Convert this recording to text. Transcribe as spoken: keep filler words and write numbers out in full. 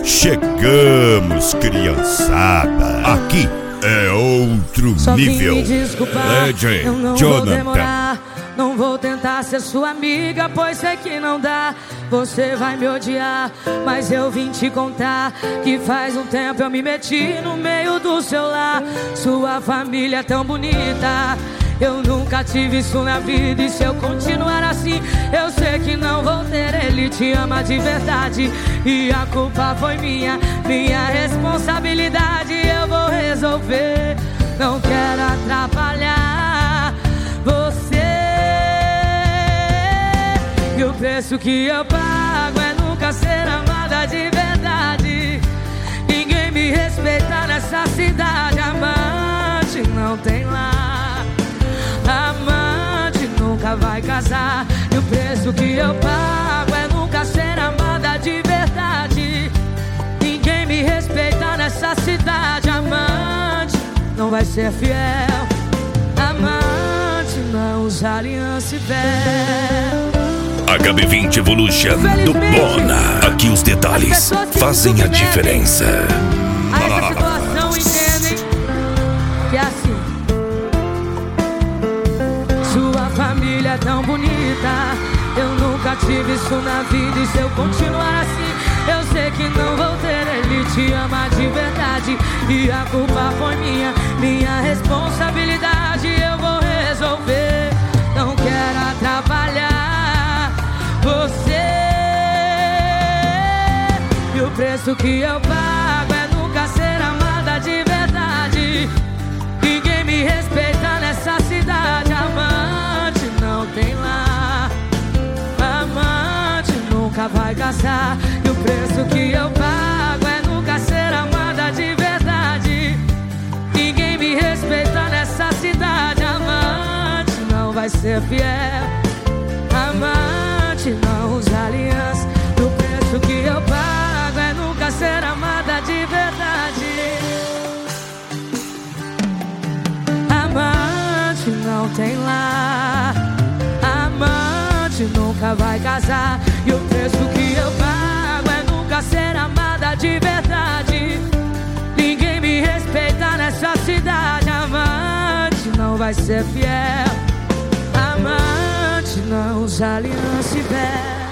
Chegamos, criançada. Aqui é outro Só nível. vim me desculpar, Legend eu não Jonathan. vou demorar. Não vou tentar ser sua amiga, pois sei que não dá. Você vai me odiar, mas eu vim te contar que faz um tempo eu me meti no meio do seu lar. Sua família é tão bonita, eu nunca tive isso na vida. E se eu continuar assim, eu sei que não vou ter. Ele te ama de verdade e a culpa foi minha, minha responsabilidade. Eu vou resolver, não quero atrapalhar você. E o preço que eu pago é nunca ser amada de verdade. Ninguém me respeita nessa cidade. Amante não tem lá, amante nunca vai casar. E o preço que eu pago é nunca ser amada de verdade. Ninguém me respeita nessa cidade. Amante não vai ser fiel. Amante não usa aliança e véu. H B vinte Evolution do Bona. Aqui os detalhes fazem a diferença. A essa situação entendem que é assim. Sua família é tão bonita, eu nunca tive isso na vida. E se eu continuar assim, eu sei que não vou ter. Ele te ama de verdade e a culpa foi minha, minha responsabilidade. Eu vou resolver, não quero atrapalhar você. E o preço que eu pago é nunca ser amada de verdade. Ninguém me respeita nessa cidade. Amante não tem lá, amante nunca vai casar. E o preço que eu pago é nunca ser amada de verdade. Ninguém me respeita nessa cidade. Amante não vai ser fiel. Amante não usa aliança. O preço que eu pago é nunca ser amada de verdade. Amante não tem lar, amante nunca vai casar. E o preço que eu pago é nunca ser amada de verdade. Ninguém me respeita nessa cidade. Amante não vai ser fiel. Amante não usa aliança e véu.